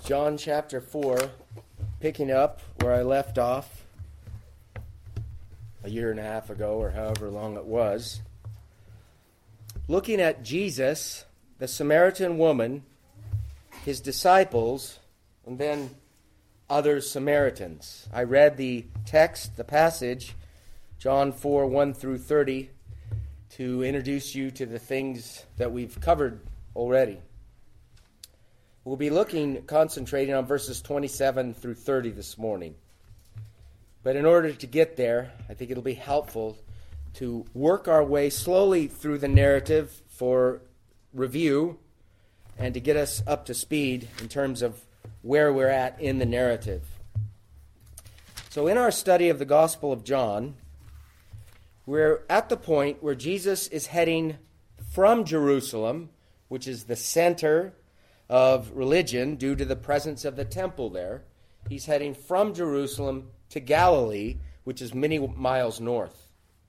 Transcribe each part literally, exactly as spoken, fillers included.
John chapter four, picking up where I left off a year and a half ago, or however long it was. Looking at Jesus, the Samaritan woman, his disciples, and then other Samaritans. I read the text, the passage, John four, one through thirty, to introduce you to the things that we've covered already. We'll be looking, concentrating on verses twenty-seven through thirty this morning. But in order to get there, I think it'll be helpful to work our way slowly through the narrative for review and to get us up to speed in terms of where we're at in the narrative. So in our study of the Gospel of John, we're at the point where Jesus is heading from Jerusalem, which is the center of religion due to the presence of the temple there. He's heading from Jerusalem to Galilee, which is many miles north.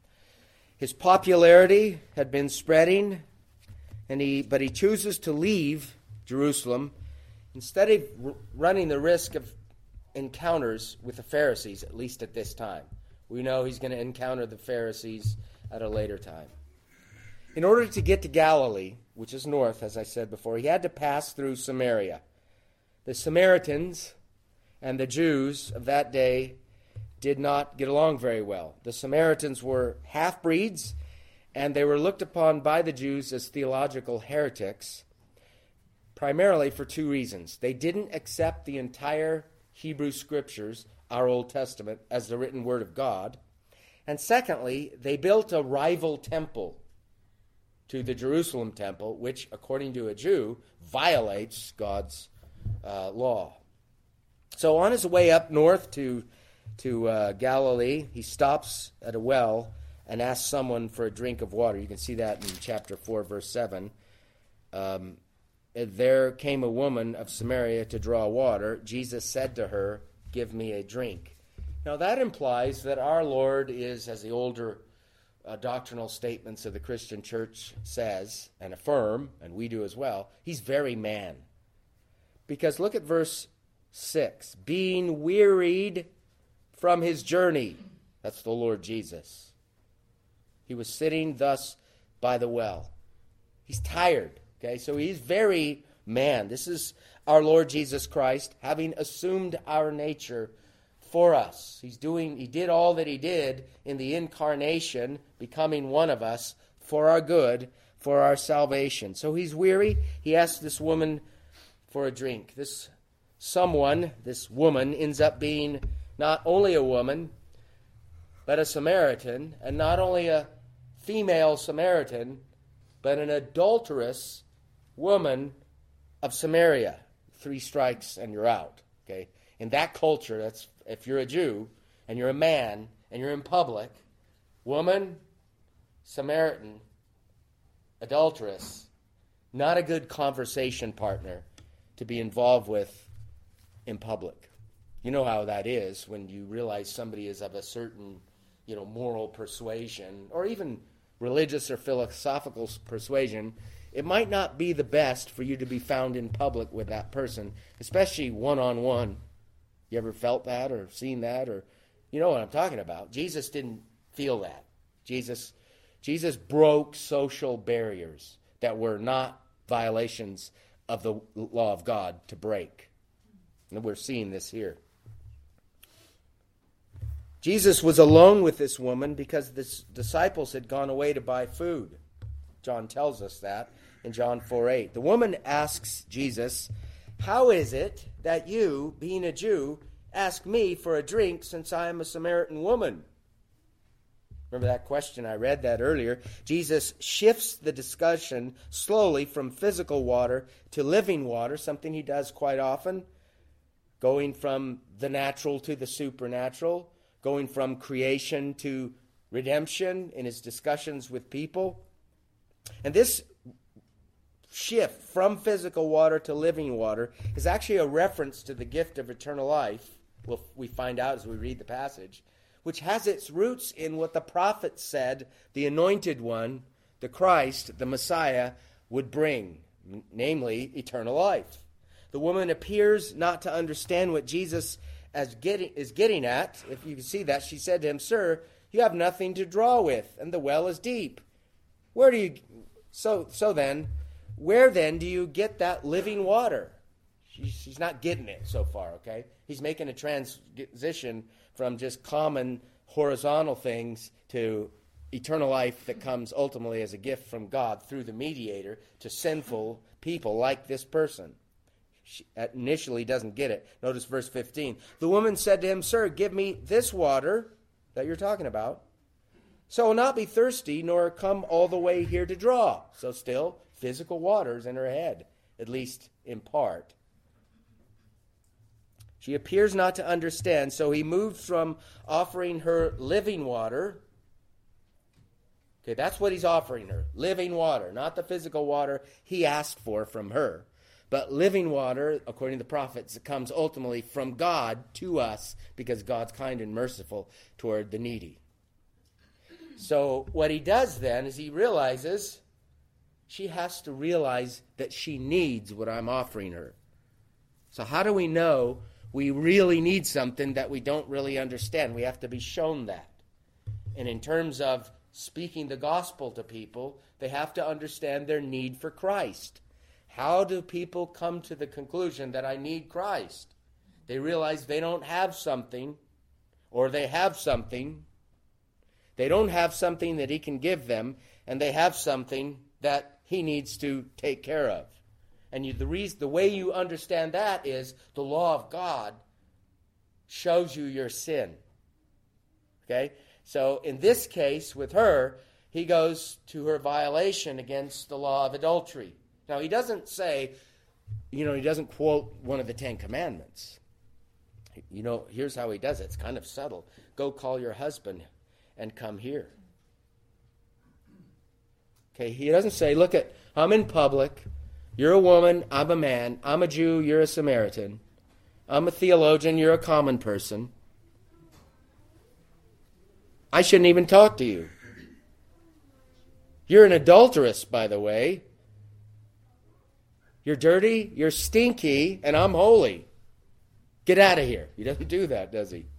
His popularity had been spreading, and he but he chooses to leave Jerusalem instead of r- running the risk of encounters with the Pharisees, at least at this time. We know he's going to encounter the Pharisees at a later time. In order to get to Galilee, which is north, as I said before, he had to pass through Samaria. The Samaritans and the Jews of that day did not get along very well. The Samaritans were half-breeds, and they were looked upon by the Jews as theological heretics, primarily for two reasons. They didn't accept the entire Hebrew Scriptures, our Old Testament, as the written Word of God. And secondly, they built a rival temple to the Jerusalem temple, which, according to a Jew, violates God's uh, law. So on his way up north to, to uh, Galilee, he stops at a well and asks someone for a drink of water. You can see that in chapter four, verse seven. Um, there came a woman of Samaria to draw water. Jesus said to her, "Give me a drink." Now that implies that our Lord is, as the older Uh, doctrinal statements of the Christian church says and affirm, and we do as well, he's very man. Because look at verse six. Being wearied from his journey. That's the Lord Jesus. He was sitting thus by the well. He's tired. Okay, so he's very man. This is our Lord Jesus Christ having assumed our nature for us. He's doing, he did all that he did in the incarnation, becoming one of us for our good, for our salvation. So he's weary. He asks this woman for a drink. This someone, this woman, ends up being not only a woman, but a Samaritan, and not only a female Samaritan, but an adulterous woman of Samaria. Three strikes and you're out. Okay? In that culture, that's if you're a Jew and you're a man and you're in public, woman, Samaritan, adulteress, not a good conversation partner to be involved with in public. You know how that is when you realize somebody is of a certain, you know, moral persuasion or even religious or philosophical persuasion. It might not be the best for you to be found in public with that person, especially one-on-one. You ever felt that or seen that? Or you know what I'm talking about. Jesus didn't feel that. Jesus, Jesus broke social barriers that were not violations of the law of God to break. And we're seeing this here. Jesus was alone with this woman because the disciples had gone away to buy food. John tells us that in John four eight. The woman asks Jesus, "How is it that you, being a Jew, ask me for a drink since I am a Samaritan woman?" Remember that question? I read that earlier. Jesus shifts the discussion slowly from physical water to living water, something he does quite often, going from the natural to the supernatural, going from creation to redemption in his discussions with people. And this shift from physical water to living water is actually a reference to the gift of eternal life, well, we find out as we read the passage, which has its roots in what the prophet said the anointed one, the Christ, the Messiah, would bring, namely eternal life. The woman appears not to understand what Jesus as getting, is getting at. If you can see that, she said to him, "Sir, you have nothing to draw with, and the well is deep. Where do you so so then, where then do you get that living water?" She, she's not getting it so far, okay? He's making a transition from just common horizontal things to eternal life that comes ultimately as a gift from God through the mediator to sinful people like this person. She initially doesn't get it. Notice verse fifteen. The woman said to him, "Sir, give me this water that you're talking about, so I will not be thirsty, nor come all the way here to draw." So still, physical waters in her head, at least in part. She appears not to understand, so he moves from offering her living water. Okay, that's what he's offering her. Living water, not the physical water he asked for from her. But living water, according to the prophets, comes ultimately from God to us because God's kind and merciful toward the needy. So what he does then is he realizes she has to realize that she needs what I'm offering her. So how do we know we really need something that we don't really understand? We have to be shown that. And in terms of speaking the gospel to people, they have to understand their need for Christ. How do people come to the conclusion that I need Christ? They realize they don't have something, or they have something. They don't have something that he can give them, and they have something that he needs to take care of. And you, the reason, the way you understand that is the law of God shows you your sin. Okay? So in this case, with her, he goes to her violation against the law of adultery. Now, he doesn't say, you know, he doesn't quote one of the Ten Commandments. You know, here's how he does it. It's kind of subtle. Go call your husband and come here. Okay, he doesn't say, look, at, I'm in public. You're a woman. I'm a man. I'm a Jew. You're a Samaritan. I'm a theologian. You're a common person. I shouldn't even talk to you. You're an adulteress, by the way. You're dirty, you're stinky, and I'm holy. Get out of here. He doesn't do that, does he?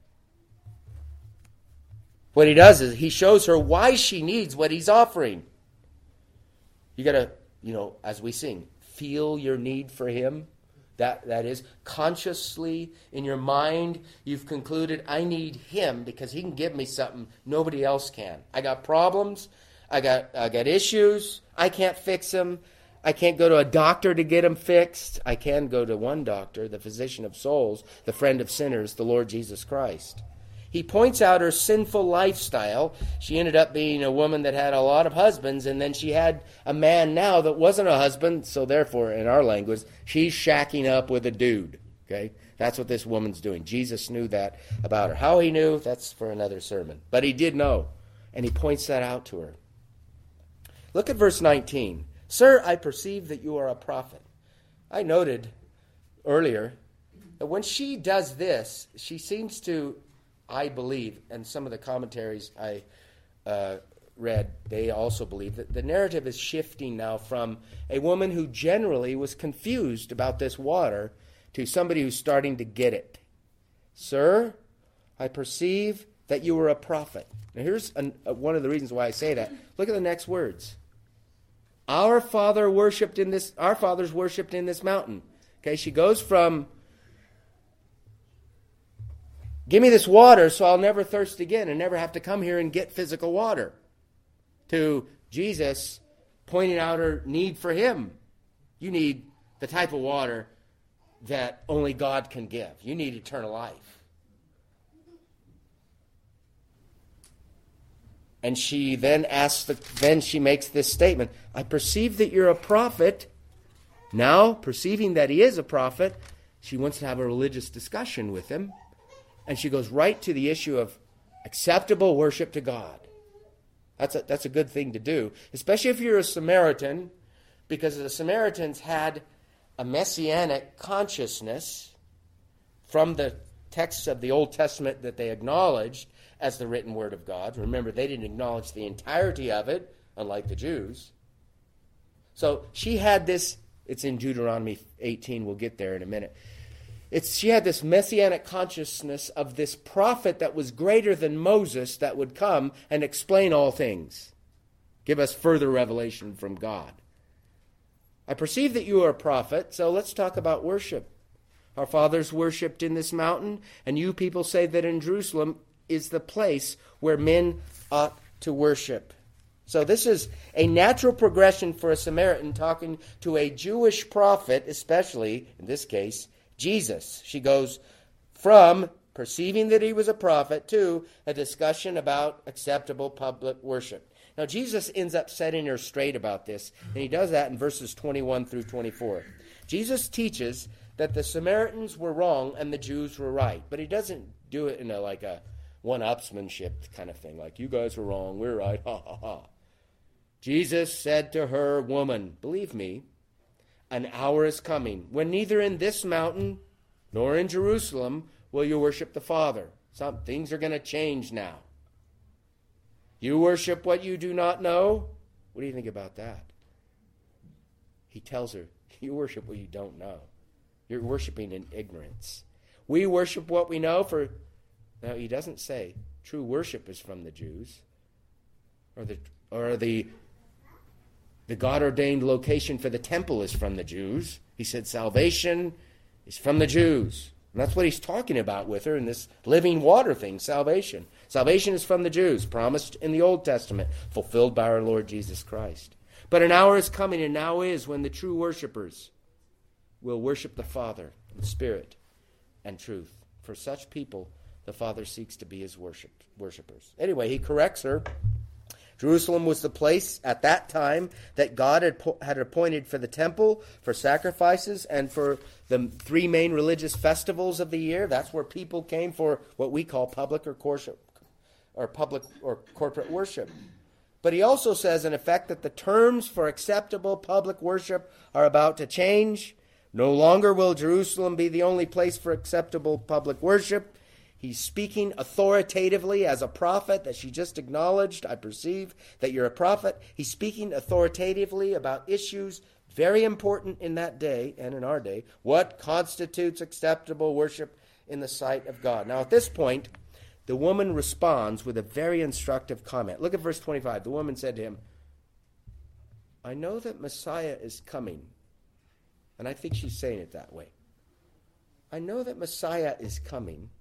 What he does is he shows her why she needs what he's offering. You got to, you know, as we sing, feel your need for him. That, that is, consciously in your mind, you've concluded, I need him because he can give me something nobody else can. I got problems. I got, I got issues. I can't fix them. I can't go to a doctor to get them fixed. I can go to one doctor, the physician of souls, the friend of sinners, the Lord Jesus Christ. He points out her sinful lifestyle. She ended up being a woman that had a lot of husbands, and then she had a man now that wasn't a husband, so therefore, in our language, she's shacking up with a dude. Okay? That's what this woman's doing. Jesus knew that about her. How he knew, that's for another sermon. But he did know, and he points that out to her. Look at verse nineteen. Sir, I perceive that you are a prophet. I noted earlier that when she does this, she seems to, I believe, and some of the commentaries I uh, read, they also believe that the narrative is shifting now from a woman who generally was confused about this water to somebody who's starting to get it. Sir, I perceive that you are a prophet. Now here's an, uh, one of the reasons why I say that. Look at the next words. Our father worshipped in this, our fathers worshipped in this mountain. Okay, she goes from, give me this water so I'll never thirst again and never have to come here and get physical water, to Jesus pointing out her need for him. You need the type of water that only God can give. You need eternal life. And she then asks, the, then she makes this statement, I perceive that you're a prophet. Now, perceiving that he is a prophet, she wants to have a religious discussion with him. And she goes right to the issue of acceptable worship to God. That's a, that's a good thing to do, especially if you're a Samaritan, because the Samaritans had a messianic consciousness from the texts of the Old Testament that they acknowledged as the written word of God. Remember, they didn't acknowledge the entirety of it, unlike the Jews. So she had this It's in Deuteronomy eighteen. We'll get there in a minute. It's, she had this messianic consciousness of this prophet that was greater than Moses that would come and explain all things. Give us further revelation from God. I perceive that you are a prophet, so let's talk about worship. Our fathers worshipped in this mountain, and you people say that in Jerusalem is the place where men ought to worship. So this is a natural progression for a Samaritan talking to a Jewish prophet, especially, in this case, Jesus. She goes from perceiving that he was a prophet to a discussion about acceptable public worship. Now, Jesus ends up setting her straight about this, and he does that in verses twenty-one through twenty-four. Jesus teaches that the Samaritans were wrong and the Jews were right, but he doesn't do it in a like a one-upsmanship kind of thing, like, you guys were wrong, we're right, ha, ha, ha. Jesus said to her, woman, believe me, an hour is coming when neither in this mountain nor in Jerusalem will you worship the Father. Some things are going to change now. You worship what you do not know? What do you think about that? He tells her, you worship what you don't know. You're worshiping in ignorance. We worship what we know, for now he doesn't say true worship is from the Jews or the or the The God-ordained location for the temple is from the Jews. He said salvation is from the Jews. And that's what he's talking about with her in this living water thing, salvation. Salvation is from the Jews, promised in the Old Testament, fulfilled by our Lord Jesus Christ. But an hour is coming, and now is, when the true worshipers will worship the Father in spirit and truth. For such people, the Father seeks to be his worship, worshipers. Anyway, he corrects her. Jerusalem was the place at that time that God had, po- had appointed for the temple, for sacrifices, and for the three main religious festivals of the year. That's where people came for what we call public or worship, or public or corporate worship. But he also says, in effect, that the terms for acceptable public worship are about to change. No longer will Jerusalem be the only place for acceptable public worship. He's speaking authoritatively as a prophet that she just acknowledged. I perceive that you're a prophet. He's speaking authoritatively about issues very important in that day and in our day. What constitutes acceptable worship in the sight of God? Now, at this point, the woman responds with a very instructive comment. Look at verse twenty-five. The woman said to him, I know that Messiah is coming. And I think she's saying it that way. I know that Messiah is coming.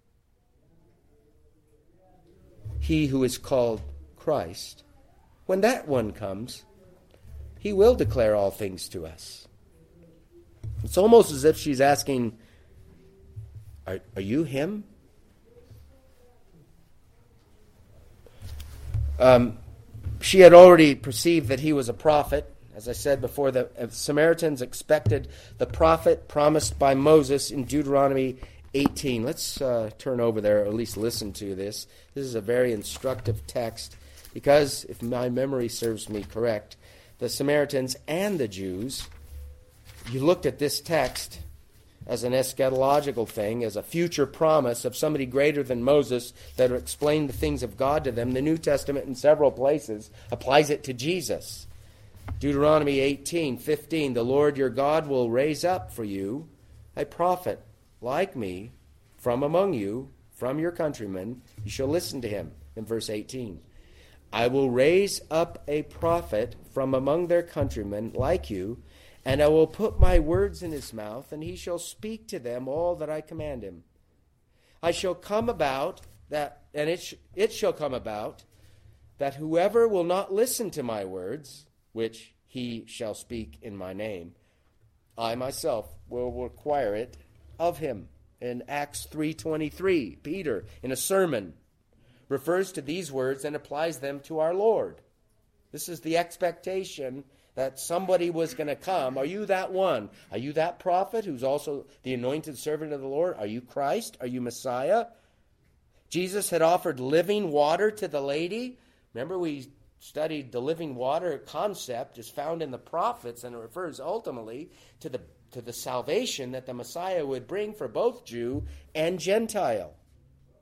He who is called Christ, when that one comes, he will declare all things to us. It's almost as if she's asking, are, are you him? Um, she had already perceived that he was a prophet. As I said before, the Samaritans expected the prophet promised by Moses in Deuteronomy eighteen. Let's uh, turn over there, or at least listen to this. This is a very instructive text because, if my memory serves me correct, the Samaritans and the Jews, you looked at this text as an eschatological thing, as a future promise of somebody greater than Moses that would explain the things of God to them. The New Testament in several places applies it to Jesus. Deuteronomy eighteen fifteen, the Lord your God will raise up for you a prophet like me, from among you, from your countrymen, you shall listen to him. In verse eighteen, I will raise up a prophet from among their countrymen like you, and I will put my words in his mouth, and he shall speak to them all that I command him. I shall come about that, and it, sh- it shall come about that whoever will not listen to my words, which he shall speak in my name, I myself will require it of him. In Acts three twenty-three, Peter, in a sermon, refers to these words and applies them to our Lord. This is the expectation that somebody was going to come. Are you that one? Are you that prophet who's also the anointed servant of the Lord? Are you Christ? Are you Messiah? Jesus had offered living water to the lady. Remember, we studied the living water concept is found in the prophets, and it refers ultimately to the to the salvation that the Messiah would bring for both Jew and Gentile.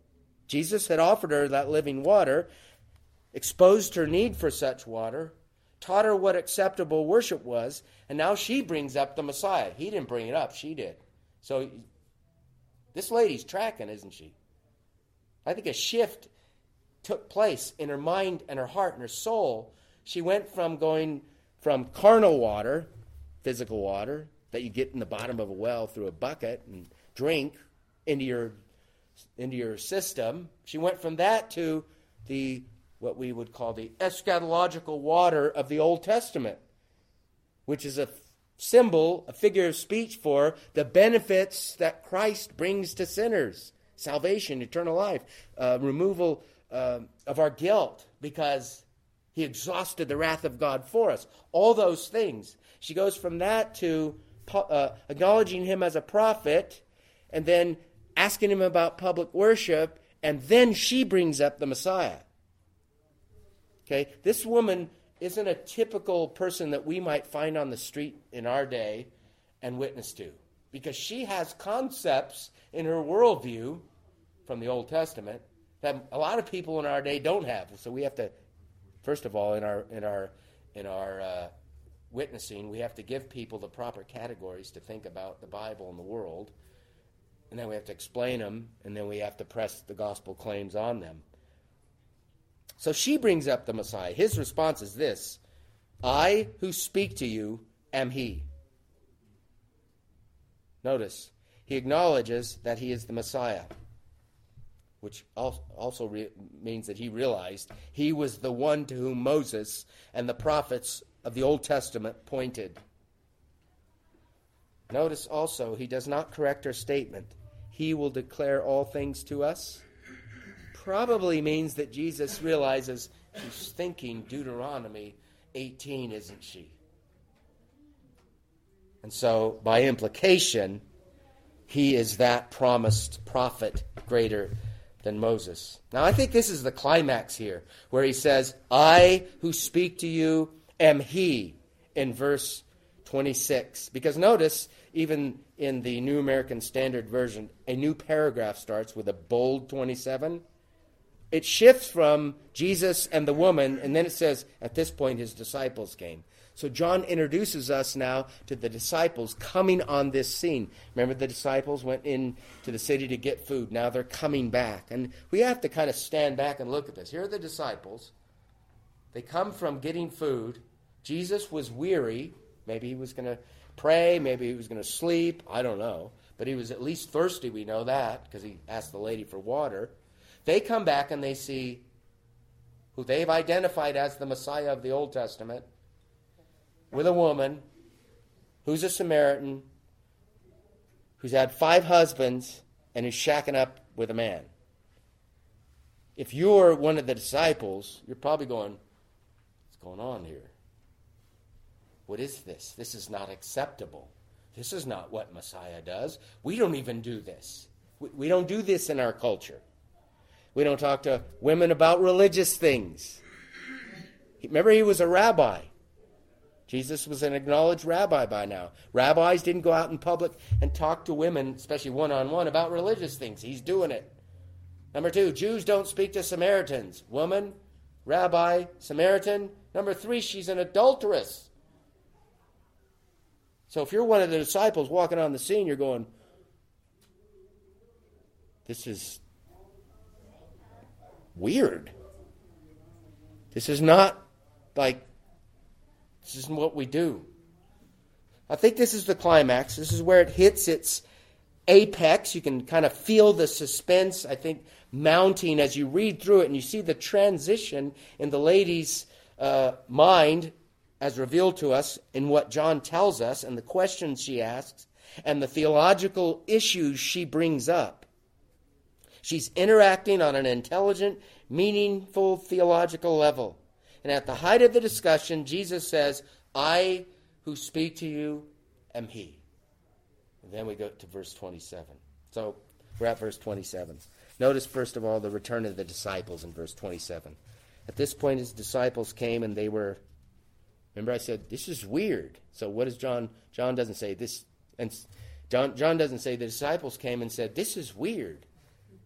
Jesus had offered her that living water, exposed her need for such water, taught her what acceptable worship was, and now she brings up the Messiah. He didn't bring it up, she did. So this lady's tracking, isn't she? I think a shift took place in her mind and her heart and her soul. She went from going from carnal water, physical water, that you get in the bottom of a well through a bucket and drink into your into your system. She went from that to the what we would call the eschatological water of the Old Testament, which is a symbol, a figure of speech for the benefits that Christ brings to sinners: salvation, eternal life, uh, removal uh, of our guilt because he exhausted the wrath of God for us. All those things. She goes from that to uh, acknowledging him as a prophet, and then asking him about public worship, and then she brings up the Messiah. Okay, this woman isn't a typical person that we might find on the street in our day and witness to, because she has concepts in her worldview from the Old Testament that a lot of people in our day don't have. So we have to, first of all, in our in our in our uh, witnessing, we have to give people the proper categories to think about the Bible and the world, and then we have to explain them, and then we have to press the gospel claims on them. So she brings up the Messiah. His response is this: I who speak to you am he. Notice, he acknowledges that he is the Messiah, which also re- means that he realized he was the one to whom Moses and the prophets of the Old Testament pointed. Notice also, he does not correct her statement. He will declare all things to us. Probably means that Jesus realizes she's thinking Deuteronomy eighteen, isn't she? And so, by implication, he is that promised prophet greater than Moses. Now, I think this is the climax here, where he says, I who speak to you am he, in verse twenty-six. Because notice, even in the New American Standard Version, a new paragraph starts with a bold twenty-seven. It shifts from Jesus and the woman, and then it says, at this point, his disciples came. So John introduces us now to the disciples coming on this scene. Remember, the disciples went into the city to get food. Now they're coming back. And we have to kind of stand back and look at this. Here are the disciples. They come from getting food. Jesus was weary. Maybe he was going to pray. Maybe he was going to sleep. I don't know. But he was at least thirsty. We know that because he asked the lady for water. They come back and they see who they've identified as the Messiah of the Old Testament with a woman who's a Samaritan, who's had five husbands, and is shacking up with a man. If you're one of the disciples, you're probably going, what's going on here? What is this? This is not acceptable. This is not what Messiah does. We don't even do this. We, we don't do this in our culture. We don't talk to women about religious things. Remember, he was a rabbi. Jesus was an acknowledged rabbi by now. Rabbis didn't go out in public and talk to women, especially one-on-one, about religious things. He's doing it. Number two, Jews don't speak to Samaritans. Woman, rabbi, Samaritan. Number three, she's an adulteress. So if you're one of the disciples walking on the scene, you're going, this is weird. This is not like, this isn't what we do. I think this is the climax. This is where it hits its apex. You can kind of feel the suspense, I think, mounting as you read through it, and you see the transition in the lady's uh, mind as revealed to us in what John tells us, and the questions she asks, and the theological issues she brings up. She's interacting on an intelligent, meaningful theological level. And at the height of the discussion, Jesus says, I who speak to you am he. And then we go to verse twenty-seven. So we're at verse twenty-seven. Notice, first of all, the return of the disciples in verse twenty-seven. At this point, his disciples came and they were, remember I said, this is weird. So what does John, John doesn't say this, and John, John doesn't say the disciples came and said, this is weird.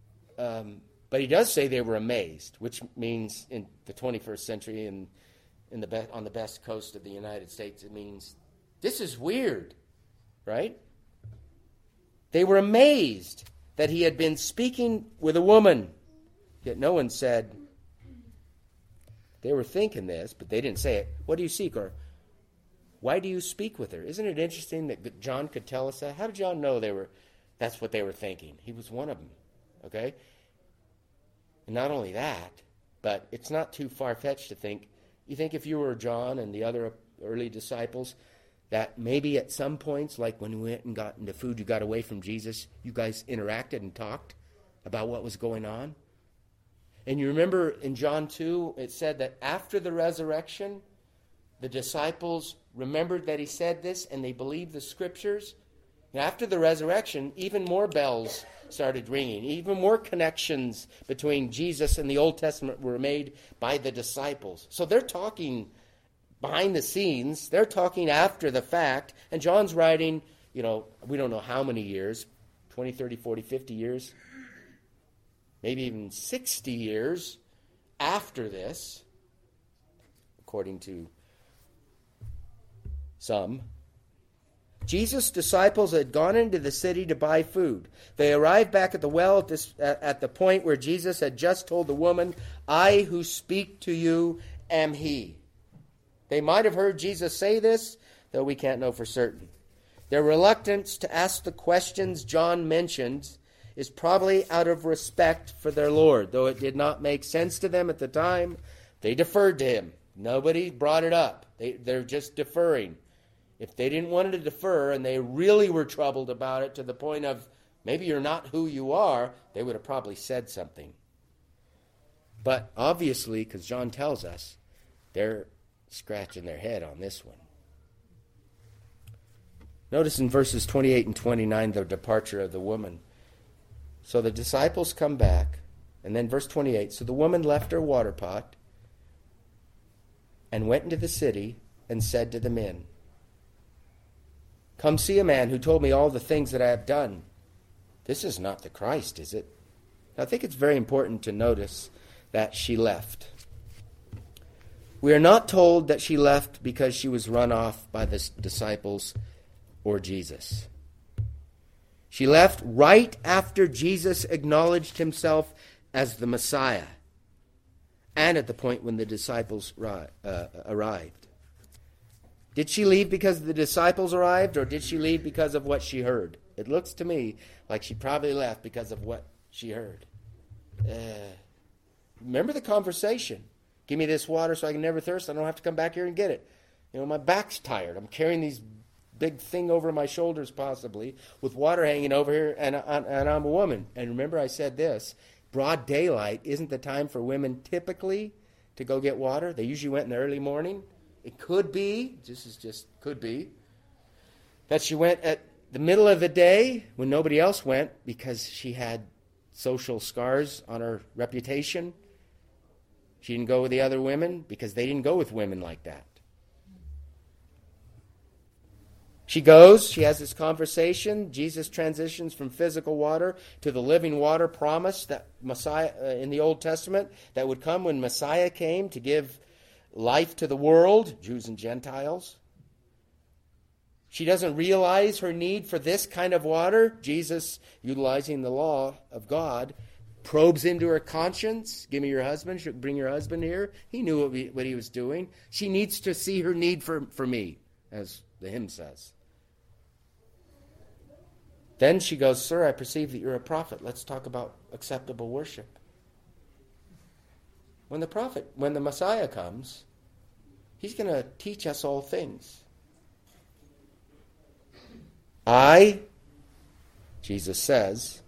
Um, but he does say they were amazed, which means in the twenty-first century and in the be- on the best coast of the United States, it means this is weird, right? They were amazed that he had been speaking with a woman, yet no one said. They were thinking this, but they didn't say it. What do you seek? Or why do you speak with her? Isn't it interesting that John could tell us that? How did John know they were? That's what they were thinking. He was one of them. Okay? And not only that, but it's not too far-fetched to think, you think if you were John and the other early disciples, that maybe at some points, like when we went and got into food, you got away from Jesus, you guys interacted and talked about what was going on? And you remember in John two, it said that after the resurrection, the disciples remembered that he said this and they believed the scriptures. And after the resurrection, even more bells started ringing. Even more connections between Jesus and the Old Testament were made by the disciples. So they're talking behind the scenes. They're talking after the fact. And John's writing, you know, we don't know how many years, twenty, thirty, forty, fifty years, maybe even sixty years after this, according to some. Jesus' disciples had gone into the city to buy food. They arrived back at the well at, this, at the point where Jesus had just told the woman, I who speak to you am he. They might have heard Jesus say this, though we can't know for certain. Their reluctance to ask the questions John mentioned is probably out of respect for their Lord. Though it did not make sense to them at the time, they deferred to him. Nobody brought it up. They, they're just deferring. If they didn't want to defer and they really were troubled about it to the point of maybe you're not who you are, they would have probably said something. But obviously, because John tells us, they're scratching their head on this one. Notice in verses twenty-eight and twenty-nine the departure of the woman. So the disciples come back, and then verse twenty-eight, so the woman left her water pot and went into the city and said to the men, come see a man who told me all the things that I have done. This is not the Christ, is it? I think it's very important to notice that she left. We are not told that she left because she was run off by the disciples or Jesus. She left right after Jesus acknowledged himself as the Messiah and at the point when the disciples uh, arrived. Did she leave because the disciples arrived, or did she leave because of what she heard? It looks to me like she probably left because of what she heard. Uh, remember the conversation. Give me this water so I can never thirst. I don't have to come back here and get it. You know, my back's tired. I'm carrying these big thing over my shoulders possibly with water hanging over here, and, and I'm a woman. And remember I said this, broad daylight isn't the time for women typically to go get water. They usually went in the early morning. It could be, this is just could be, that she went at the middle of the day when nobody else went because she had social scars on her reputation. She didn't go with the other women because they didn't go with women like that. She goes, she has this conversation. Jesus transitions from physical water to the living water promise that Messiah uh, in the Old Testament that would come when Messiah came to give life to the world, Jews and Gentiles. She doesn't realize her need for this kind of water. Jesus, utilizing the law of God, probes into her conscience. Give me your husband. Bring your husband here. He knew what, we, what he was doing. She needs to see her need for, for me, as the hymn says. Then she goes, sir, I perceive that you're a prophet. Let's talk about acceptable worship. When the prophet, when the Messiah comes, he's going to teach us all things. I, Jesus says,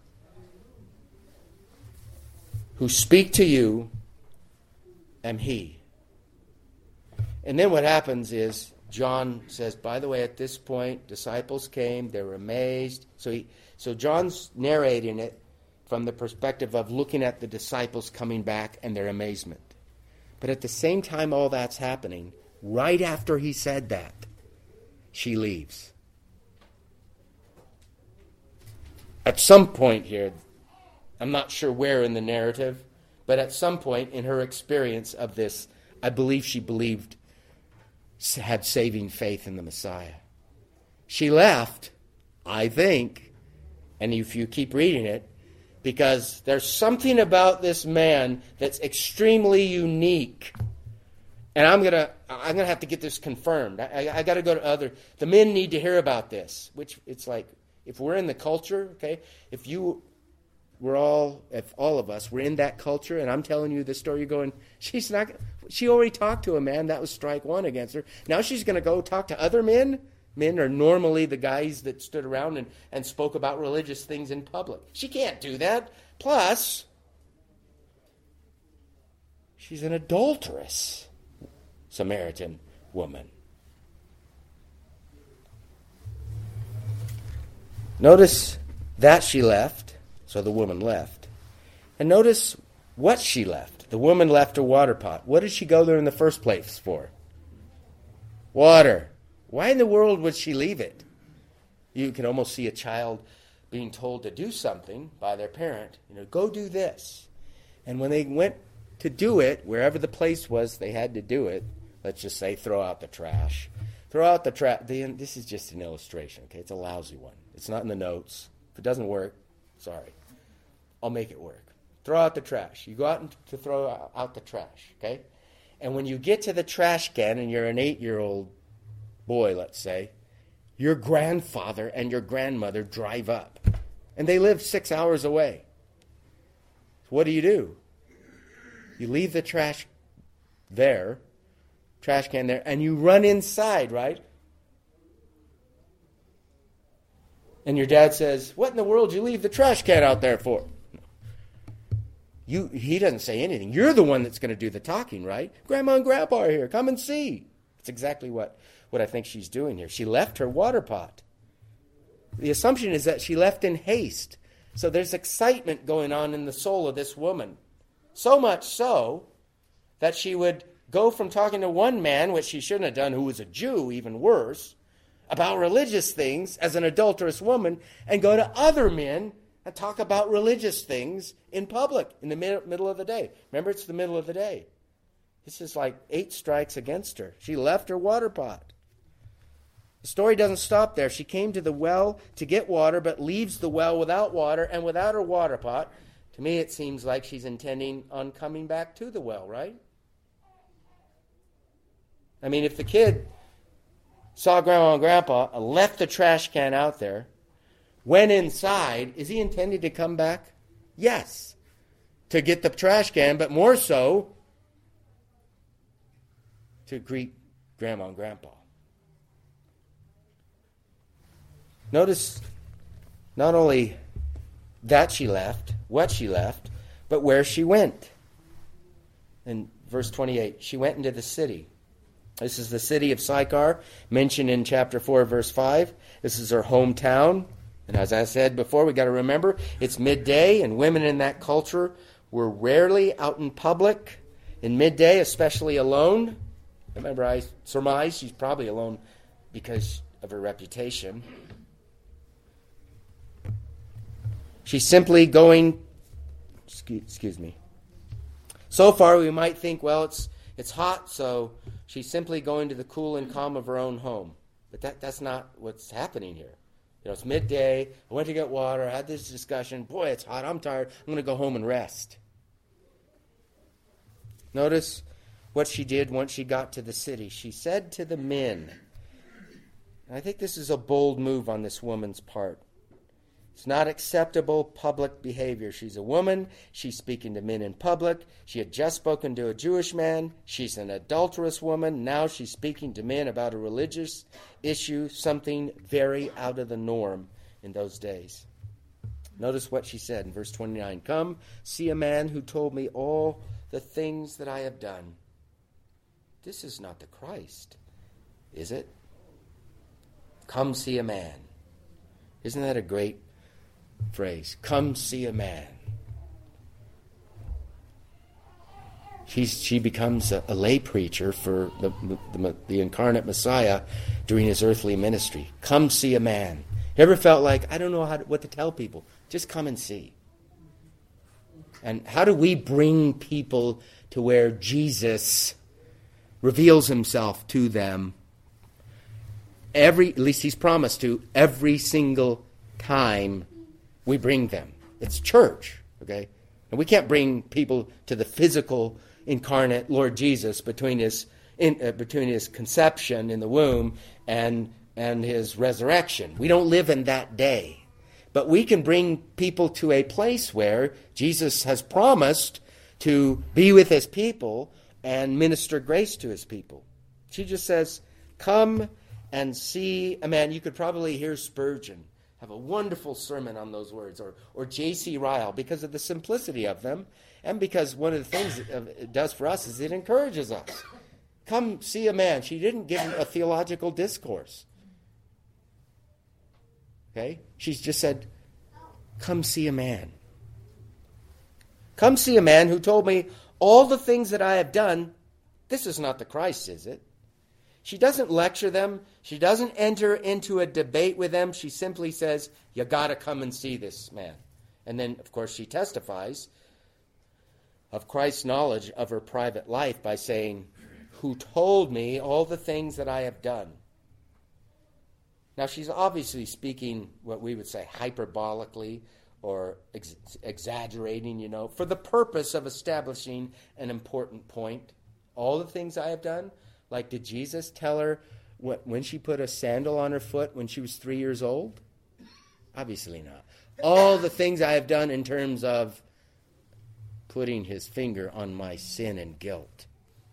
who speak to you am he. And then what happens is John says, by the way, at this point, disciples came, they were amazed. So he, so John's narrating it from the perspective of looking at the disciples coming back and their amazement. But at the same time all that's happening, right after he said that, she leaves. At some point here, I'm not sure where in the narrative, but at some point in her experience of this, I believe she believed had saving faith in the Messiah. She left, I think, and if you keep reading it, because there's something about this man that's extremely unique. And I'm gonna, I'm gonna have to get this confirmed. I, I, I got to go to other. The men need to hear about this. Which it's like, if we're in the culture, okay, if you, we're all, if all of us, we're in that culture, and I'm telling you this story, you're going, she's not. She already talked to a man. That was strike one against her. Now she's going to go talk to other men. Men are normally the guys that stood around and, and spoke about religious things in public. She can't do that. Plus, she's an adulteress Samaritan woman. Notice that she left, so the woman left. And notice what she left. The woman left her water pot. What did she go there in the first place for? Water. Why in the world would she leave it? You can almost see a child being told to do something by their parent. You know, go do this. And when they went to do it, wherever the place was, they had to do it. Let's just say throw out the trash. Throw out the trash. This is just an illustration, okay? It's a lousy one. It's not in the notes. If it doesn't work, sorry. I'll make it work. Throw out the trash. You go out to throw out the trash, okay? And when you get to the trash can and you're an eight-year-old boy, let's say, your grandfather and your grandmother drive up. And they live six hours away. So what do you do? You leave the trash there, trash can there, and you run inside, right? And your dad says, what in the world did you leave the trash can out there for? You, he doesn't say anything. You're the one that's going to do the talking, right? Grandma and Grandpa are here. Come and see. That's exactly what, what I think she's doing here. She left her water pot. The assumption is that she left in haste. So there's excitement going on in the soul of this woman. So much so that she would go from talking to one man, which she shouldn't have done, who was a Jew, even worse, about religious things as an adulterous woman, and go to other men and talk about religious things in public in the mid- middle of the day. Remember, it's the middle of the day. This is like eight strikes against her. She left her water pot. The story doesn't stop there. She came to the well to get water, but leaves the well without water and without her water pot. To me, it seems like she's intending on coming back to the well, right? I mean, if the kid saw Grandma and Grandpa, left the trash can out there, went inside, is he intending to come back? Yes. To get the trash can, but more so to greet Grandma and Grandpa. Notice not only that she left, what she left, but where she went. In verse twenty-eight, she went into the city. This is the city of Sychar, mentioned in chapter four, verse five. This is her hometown. And as I said before, we've got to remember, it's midday, and women in that culture were rarely out in public in midday, especially alone. Remember, I surmise she's probably alone because of her reputation. She's simply going, excuse, excuse me. So far, we might think, well, it's it's hot, so she's simply going to the cool and calm of her own home. But that, that's not what's happening here. You know, it's midday. I went to get water. I had this discussion. Boy, it's hot. I'm tired. I'm going to go home and rest. Notice what she did once she got to the city. She said to the men, and I think this is a bold move on this woman's part. It's not acceptable public behavior. She's a woman. She's speaking to men in public. She had just spoken to a Jewish man. She's an adulterous woman. Now she's speaking to men about a religious issue, something very out of the norm in those days. Notice what she said in verse twenty-nine. Come, see a man who told me all the things that I have done. This is not the Christ, is it? Come see a man. Isn't that a great phrase? Come see a man. She's, she becomes a, a lay preacher for the, the, the incarnate Messiah during his earthly ministry. Come see a man. You ever felt like, I don't know how to, what to tell people? Just come and see. And how do we bring people to where Jesus reveals himself to them every, at least he's promised to, every single time we bring them. It's church, okay? And we can't bring people to the physical incarnate Lord Jesus between his in, uh, between his conception in the womb and and his resurrection. We don't live in that day. But we can bring people to a place where Jesus has promised to be with his people and minister grace to his people. She just says, come and see a man. You could probably hear Spurgeon have a wonderful sermon on those words, or or J C Ryle, because of the simplicity of them, and because one of the things it does for us is it encourages us. Come see a man. She didn't give a theological discourse. Okay? She's just said, come see a man. Come see a man who told me all the things that I have done. This is not the Christ, is it? She doesn't lecture them. She doesn't enter into a debate with them. She simply says, you got to come and see this man. And then, of course, she testifies of Christ's knowledge of her private life by saying, who told me all the things that I have done. Now, she's obviously speaking what we would say hyperbolically or ex- exaggerating, you know, for the purpose of establishing an important point. All the things I have done. Like, did Jesus tell her what, when she put a sandal on her foot when she was three years old? Obviously not. All the things I have done in terms of putting his finger on my sin and guilt.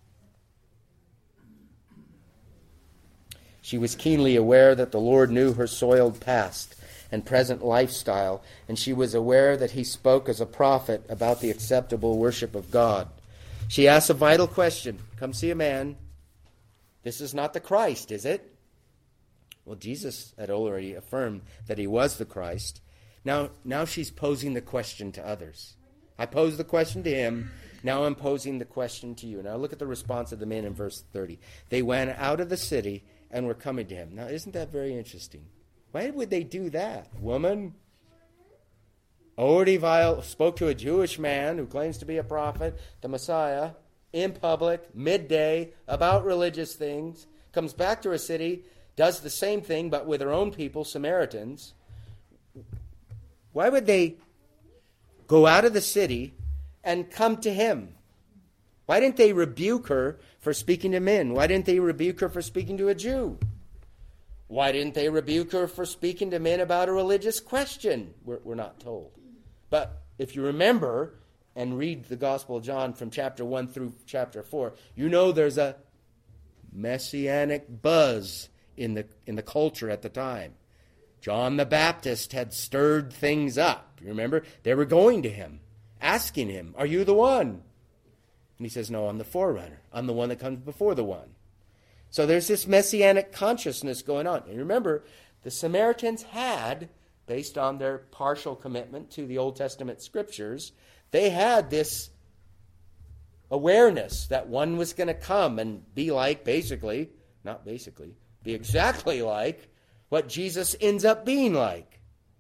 She was keenly aware that the Lord knew her soiled past and present lifestyle, and she was aware that he spoke as a prophet about the acceptable worship of God. She asked a vital question. Come see a man. This is not the Christ, is it? Well, Jesus had already affirmed that he was the Christ. Now, now she's posing the question to others. I posed the question to him. Now I'm posing the question to you. Now look at the response of the men in verse thirty. They went out of the city and were coming to him. Now, isn't that very interesting? Why would they do that? Woman already vile, spoke to a Jewish man who claims to be a prophet, the Messiah, in public, midday, about religious things, comes back to her city, does the same thing, but with her own people, Samaritans. Why would they go out of the city and come to him? Why didn't they rebuke her for speaking to men? Why didn't they rebuke her for speaking to a Jew? Why didn't they rebuke her for speaking to men about a religious question? We're, we're not told. But if you remember and read the Gospel of John from chapter one through chapter four, you know there's a messianic buzz in the in the culture at the time. John the Baptist had stirred things up. You remember? They were going to him, asking him, are you the one? And he says, no, I'm the forerunner. I'm the one that comes before the one. So there's this messianic consciousness going on. And remember, the Samaritans had, based on their partial commitment to the Old Testament scriptures, they had this awareness that one was going to come and be like, basically, not basically, be exactly like what Jesus ends up being like.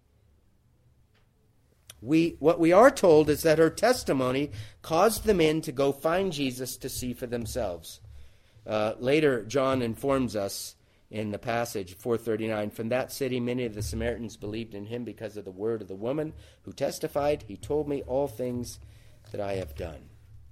We, what we are told is that her testimony caused the men to go find Jesus to see for themselves. Uh, later, John informs us in the passage, four thirty-nine, from that city many of the Samaritans believed in him because of the word of the woman who testified, he told me all things that I have done.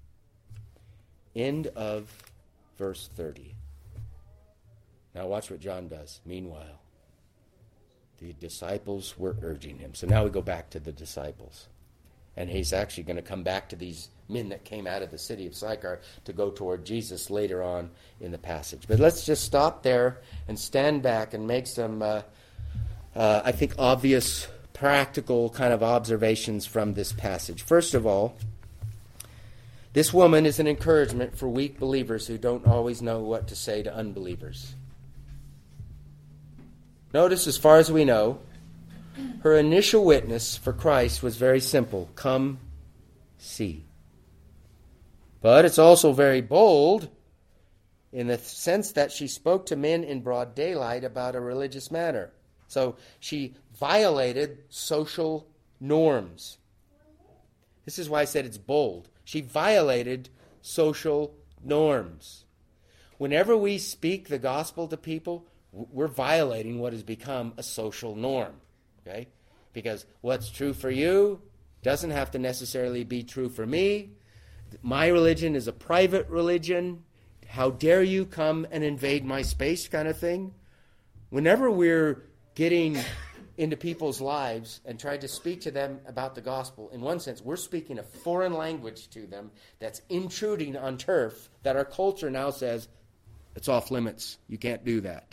End of verse thirty. Now watch what John does. Meanwhile, the disciples were urging him. So now we go back to the disciples. And he's actually going to come back to these men that came out of the city of Sychar to go toward Jesus later on in the passage. But let's just stop there and stand back and make some, uh, uh, I think, obvious, practical kind of observations from this passage. First of all, this woman is an encouragement for weak believers who don't always know what to say to unbelievers. Notice, as far as we know, her initial witness for Christ was very simple. Come, see. But it's also very bold in the sense that she spoke to men in broad daylight about a religious matter. So she violated social norms. This is why I said it's bold. She violated social norms. Whenever we speak the gospel to people, we're violating what has become a social norm, okay? Because what's true for you doesn't have to necessarily be true for me. My religion is a private religion. How dare you come and invade my space, kind of thing? Whenever we're getting into people's lives and trying to speak to them about the gospel, in one sense, we're speaking a foreign language to them that's intruding on turf that our culture now says, it's off limits. You can't do that.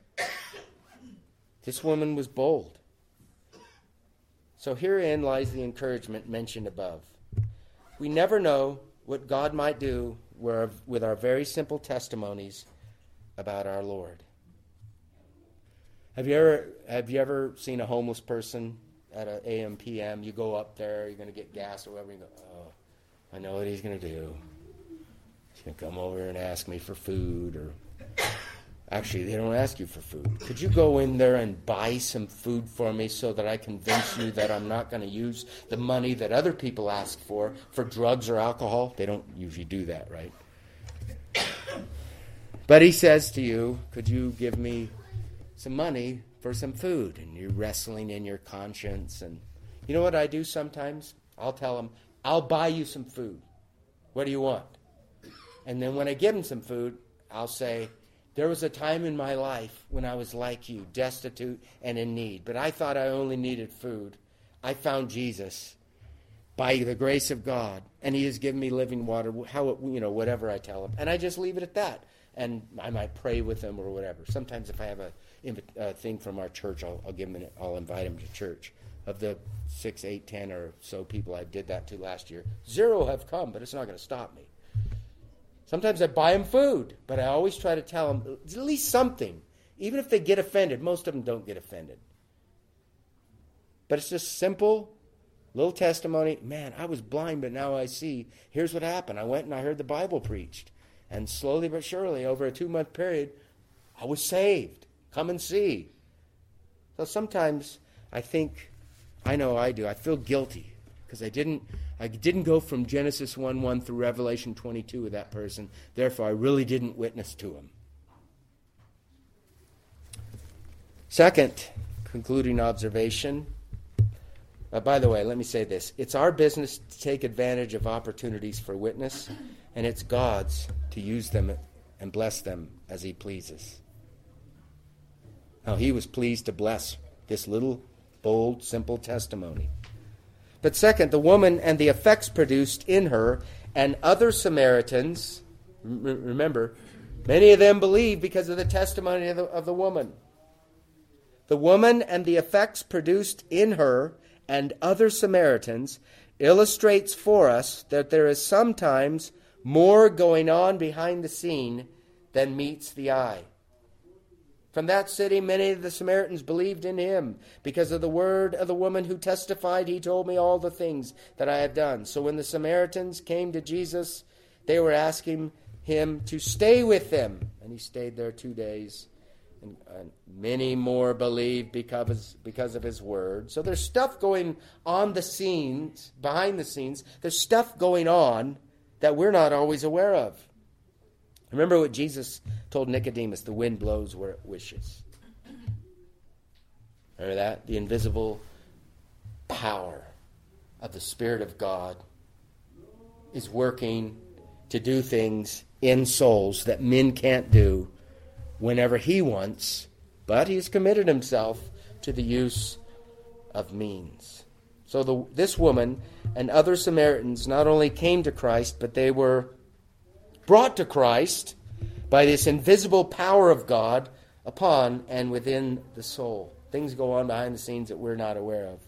This woman was bold. So herein lies the encouragement mentioned above. We never know what God might do with our very simple testimonies about our Lord. Have you ever have you ever seen a homeless person at an A M P M? You go up there, you're going to get gas or whatever. You go, oh, I know what he's going to do. He's going to come over and ask me for food. Or actually, they don't ask you for food. Could you go in there and buy some food for me so that I convince you that I'm not going to use the money that other people ask for for drugs or alcohol? They don't usually do that, right? But he says to you, could you give me some money for some food? And you're wrestling in your conscience. And you know what I do sometimes? I'll tell him, I'll buy you some food. What do you want? And then when I give him some food, I'll say, there was a time in my life when I was like you, destitute and in need. But I thought I only needed food. I found Jesus by the grace of God, and he has given me living water, how, you know, whatever I tell him. And I just leave it at that. And I might pray with him or whatever. Sometimes if I have a, a thing from our church, I'll, I'll give him, an, I'll invite him to church. Of the six, eight, ten or so people I did that to last year, zero have come, but it's not going to stop me. Sometimes I buy them food, but I always try to tell them at least something. Even if they get offended, most of them don't get offended. But it's just simple, little testimony. Man, I was blind, but now I see. Here's what happened. I went and I heard the Bible preached. And slowly but surely, over a two-month period, I was saved. Come and see. So sometimes I think, I know I do, I feel guilty because I didn't I didn't go from Genesis one one through Revelation twenty-two with that person. Therefore, I really didn't witness to him. Second, concluding observation. Uh, by the way, let me say this. It's our business to take advantage of opportunities for witness, and it's God's to use them and bless them as he pleases. Now, he was pleased to bless this little, bold, simple testimony. But second, the woman and the effects produced in her and other Samaritans, remember, many of them believed because of the testimony of the, of the woman. The woman and the effects produced in her and other Samaritans illustrates for us that there is sometimes more going on behind the scene than meets the eye. From that city, many of the Samaritans believed in him because of the word of the woman who testified, he told me all the things that I have done. So when the Samaritans came to Jesus, they were asking him to stay with them. And he stayed there two days. And, and many more believed because, because of his word. So there's stuff going on the scenes, behind the scenes. There's stuff going on that we're not always aware of. Remember what Jesus told Nicodemus, the wind blows where it wishes. Remember that? The invisible power of the Spirit of God is working to do things in souls that men can't do whenever he wants, but he has committed himself to the use of means. So the, this woman and other Samaritans not only came to Christ, but they were brought to Christ by this invisible power of God upon and within the soul. Things go on behind the scenes that we're not aware of.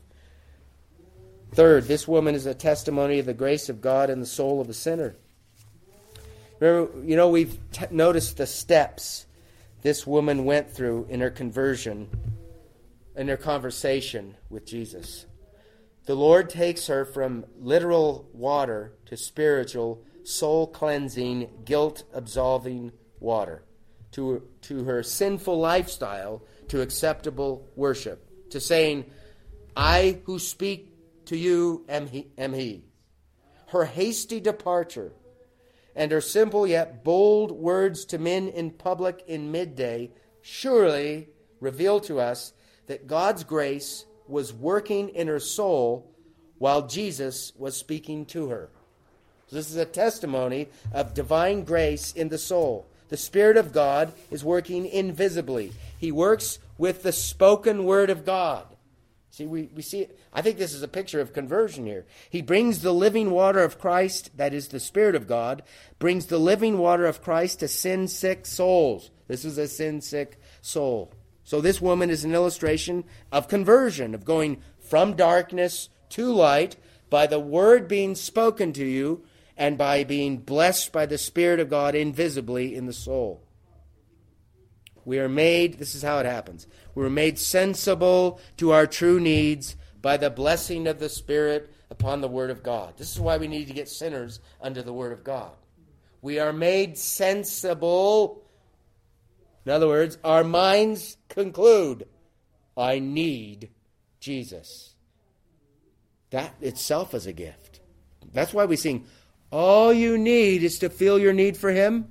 Third, this woman is a testimony of the grace of God in the soul of a sinner. Remember, you know, we've t- noticed the steps this woman went through in her conversion, in her conversation with Jesus. The Lord takes her from literal water to spiritual, soul-cleansing, guilt-absolving water, to, to her sinful lifestyle, to acceptable worship, to saying, I who speak to you am he. Am he. Her hasty departure and her simple yet bold words to men in public in midday surely reveal to us that God's grace was working in her soul while Jesus was speaking to her. So this is a testimony of divine grace in the soul. The Spirit of God is working invisibly. He works with the spoken word of God. See, we, we see, I think this is a picture of conversion here. He brings the living water of Christ, that is the Spirit of God, brings the living water of Christ to sin-sick souls. This is a sin-sick soul. So this woman is an illustration of conversion, of going from darkness to light by the word being spoken to you and by being blessed by the Spirit of God invisibly in the soul. We are made, this is how it happens, we are made sensible to our true needs by the blessing of the Spirit upon the Word of God. This is why we need to get sinners under the Word of God. We are made sensible. In other words, our minds conclude, I need Jesus. That itself is a gift. That's why we sing, all you need is to feel your need for Him.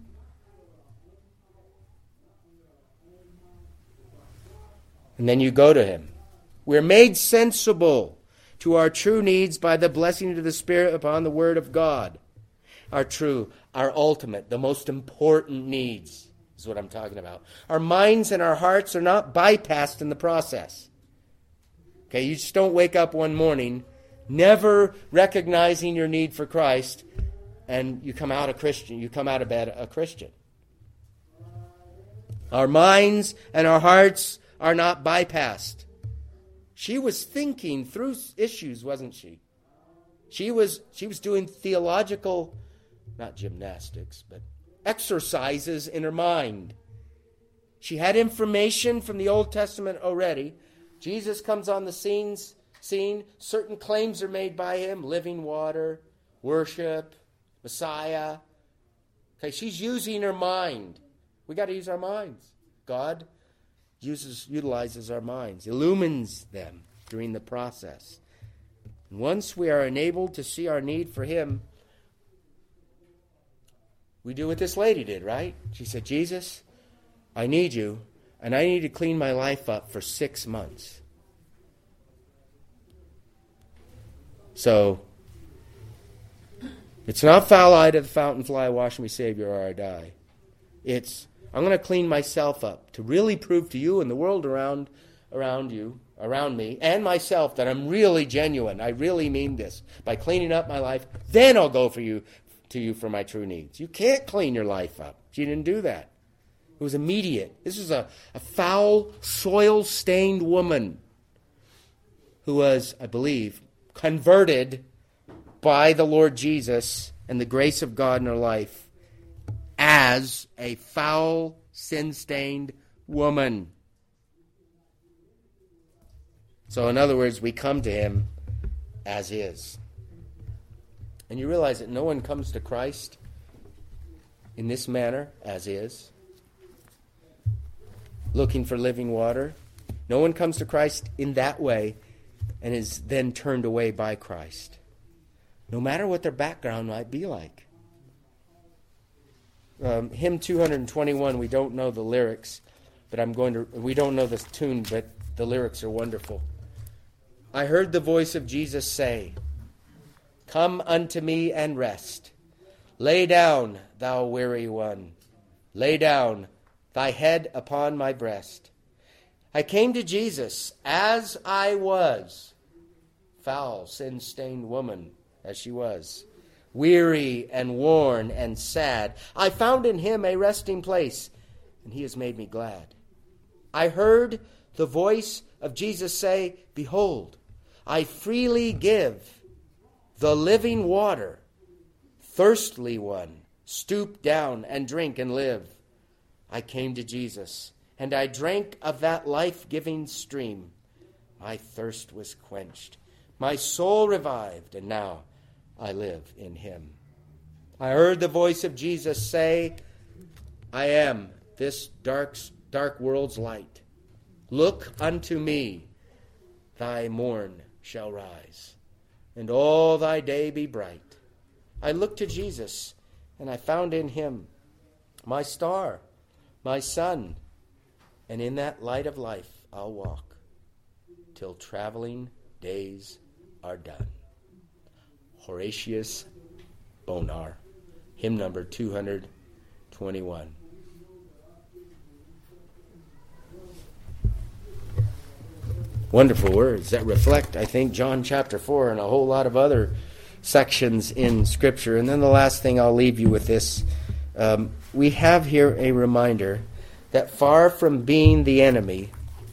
And then you go to Him. We're made sensible to our true needs by the blessing of the Spirit upon the Word of God. Our true, our ultimate, the most important needs is what I'm talking about. Our minds and our hearts are not bypassed in the process. Okay, you just don't wake up one morning never recognizing your need for Christ and you come out a Christian. You come out of bed a Christian. Our minds and our hearts are not bypassed. She was thinking through issues, wasn't she? She was she was doing theological, not gymnastics, but exercises in her mind. She had information from the Old Testament already. Jesus comes on the scenes, scene. Certain claims are made by him: living water, worship, Messiah. Okay, she's using her mind. We got to use our minds. God uses utilizes our minds, illumines them during the process. And once we are enabled to see our need for Him, we do what this lady did, right? She said, Jesus, I need you, and I need to clean my life up for six months. So, it's not foul eye to the fountain fly, wash me, Savior, or I die. It's I'm going to clean myself up to really prove to you and the world around around you, around me, and myself that I'm really genuine. I really mean this. By cleaning up my life, then I'll go for you to you for my true needs. You can't clean your life up. She didn't do that. It was immediate. This is a, a foul, soil-stained woman who was, I believe, converted by the Lord Jesus and the grace of God in her life as a foul, sin-stained woman. So in other words, we come to Him as is. And you realize that no one comes to Christ in this manner, as is, looking for living water. No one comes to Christ in that way and is then turned away by Christ, no matter what their background might be like. Um, hymn two twenty-one, we don't know the lyrics, but I'm going to, we don't know the tune, but the lyrics are wonderful. I heard the voice of Jesus say, come unto me and rest. Lay down, thou weary one. Lay down thy head upon my breast. I came to Jesus as I was, foul, sin-stained woman as she was, weary and worn and sad. I found in Him a resting place, and He has made me glad. I heard the voice of Jesus say, behold, I freely give the living water. Thirstly one, stoop down and drink and live. I came to Jesus, and I drank of that life-giving stream. My thirst was quenched, my soul revived, and now I live in Him. I heard the voice of Jesus say, I am this dark, dark world's light. Look unto me, thy morn shall rise, and all thy day be bright. I looked to Jesus, And I found in him my star, my sun. And in that light of life I'll walk till traveling days are done. Horatius Bonar, hymn number two hundred twenty-one. Wonderful words that reflect, I think, John chapter four and a whole lot of other sections in Scripture. And then the last thing I'll leave you with this. Um, we have here a reminder that far from being the enemy,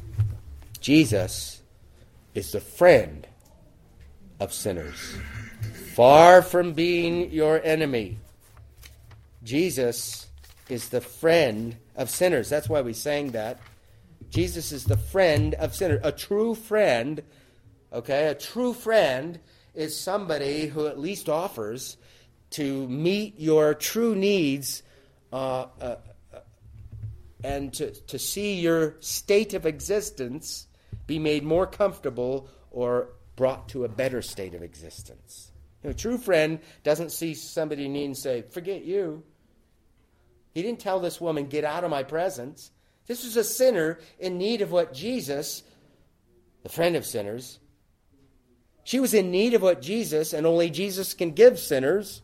Jesus is the friend of sinners. Far from being your enemy, Jesus is the friend of sinners. That's why we sang that. Jesus is the friend of sinners. A true friend, okay, a true friend is somebody who at least offers to meet your true needs uh, uh, and to, to see your state of existence be made more comfortable or brought to a better state of existence. You know, a true friend doesn't see somebody in need and say, forget you. He didn't tell this woman, get out of my presence. This was a sinner in need of what Jesus, the friend of sinners, she was in need of what Jesus, and only Jesus can give sinners.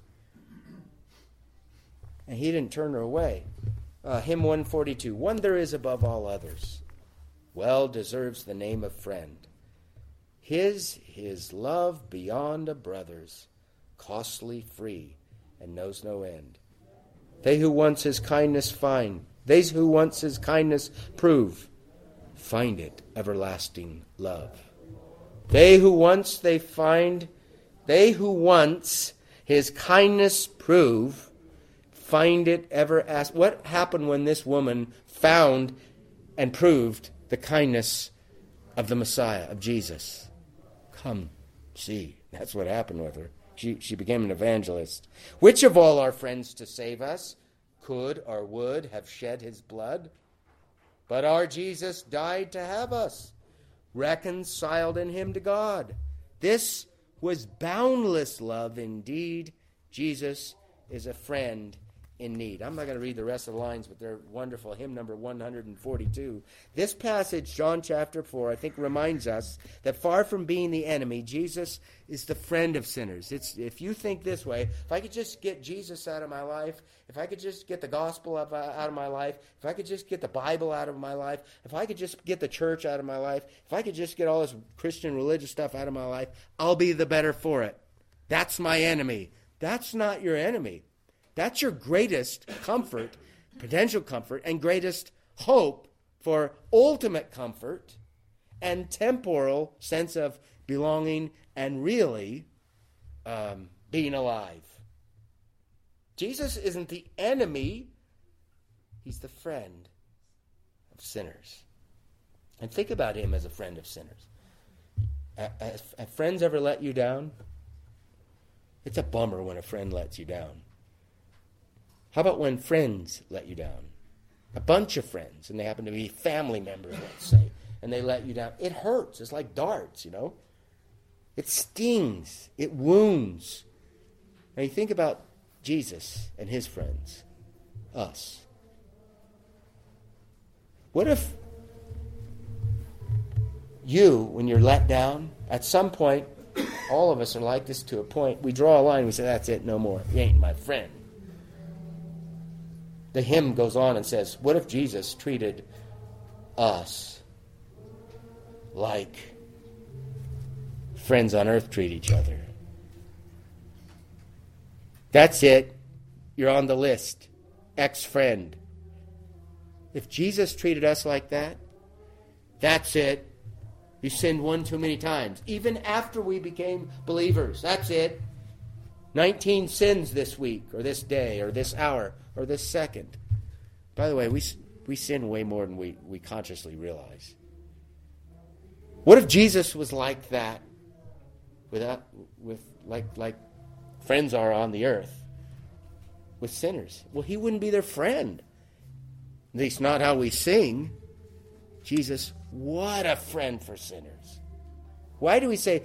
And he didn't turn her away. Uh, hymn one forty-two, one there is above all others, well deserves the name of friend. His, his love beyond a brother's, costly, free, and knows no end. They who once his kindness find, they who once his kindness prove, find it everlasting love. They who once they find, they who once his kindness prove, find it ever ask. What happened when this woman found and proved the kindness of the Messiah, of Jesus? Come, see. That's what happened with her. She, she became an evangelist. Which of all our friends to save us could or would have shed his blood? But our Jesus died to have us, reconciled in him to God. This was boundless love indeed. Jesus is a friend in need. I'm not going to read the rest of the lines, but they're wonderful. Hymn number one forty-two. This passage, John chapter four, I think reminds us that far from being the enemy, Jesus is the friend of sinners. It's, if you think this way, if I could just get Jesus out of my life, if I could just get the gospel out of my life, if I could just get the Bible out of my life, if I could just get the church out of my life, if I could just get all this Christian religious stuff out of my life, I'll be the better for it. That's my enemy. That's not your enemy. That's your greatest comfort, potential comfort, and greatest hope for ultimate comfort and temporal sense of belonging and really um, being alive. Jesus isn't the enemy. He's the friend of sinners. And think about him as a friend of sinners. Have, have friends ever let you down? It's a bummer when a friend lets you down. How about when friends let you down? A bunch of friends, and they happen to be family members, let's say, and they let you down. It hurts. It's like darts, you know. It stings. It wounds. Now you think about Jesus and his friends, us. What if you, when you're let down, at some point, all of us are like this to a point, we draw a line, we say, that's it, no more. You ain't my friend. The hymn goes on and says, what if Jesus treated us like friends on earth treat each other? That's it. You're on the list. Ex-friend. If Jesus treated us like that, that's it. You sinned one too many times. Even after we became believers. That's it. nineteen sins this week, or this day, or this hour, or this second. By the way, we we sin way more than we, we consciously realize. What if Jesus was like that, without with like like friends are on the earth, with sinners? Well, he wouldn't be their friend. At least not how we sing. Jesus, what a friend for sinners. Why do we say,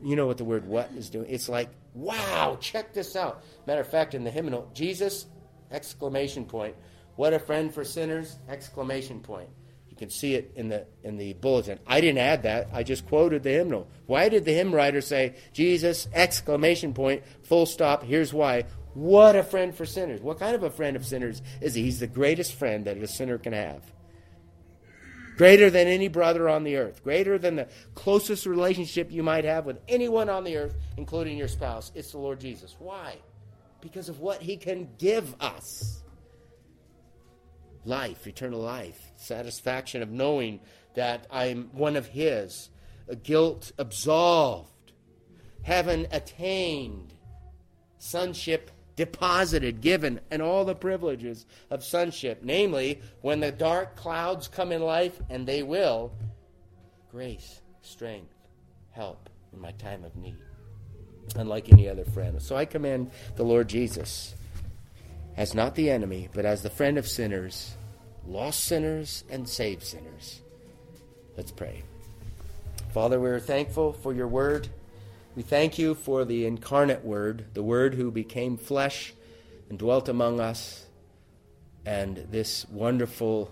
You know what the word what is doing? It's like, wow, check this out. Matter of fact, in the hymnal, Jesus, exclamation point. What a friend for sinners, exclamation point. You can see it in the in the bulletin. I didn't add that. I just quoted the hymnal. Why did the hymn writer say, Jesus, exclamation point, full stop, here's why. What a friend for sinners. What kind of a friend of sinners is he? He's the greatest friend that a sinner can have. Greater than any brother on the earth. Greater than the closest relationship you might have with anyone on the earth, including your spouse. It's the Lord Jesus. Why? Because of what he can give us. Life, eternal life. Satisfaction of knowing that I'm one of his. A guilt absolved. Heaven attained. Sonship deposited, given, and all the privileges of sonship. Namely, when the dark clouds come in life, and they will, grace, strength, help in my time of need. Unlike any other friend. So I commend the Lord Jesus as not the enemy, but as the friend of sinners, lost sinners and saved sinners. Let's pray. Father, we're thankful for your word. We thank you for the incarnate Word, the Word who became flesh and dwelt among us, and this wonderful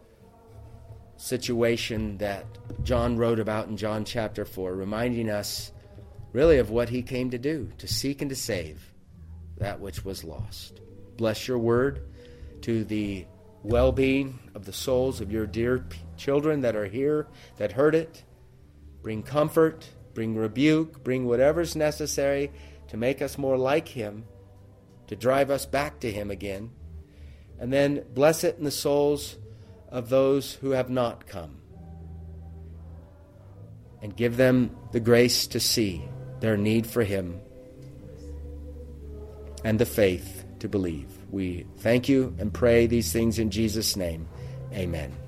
situation that John wrote about in John chapter four, reminding us really of what he came to do, to seek and to save that which was lost. Bless your word to the well-being of the souls of your dear p- children that are here, that heard it. Bring comfort, bring rebuke, bring whatever's necessary to make us more like him, to drive us back to him again. And then bless it in the souls of those who have not come. And give them the grace to see their need for him and the faith to believe. We thank you and pray these things in Jesus' name. Amen.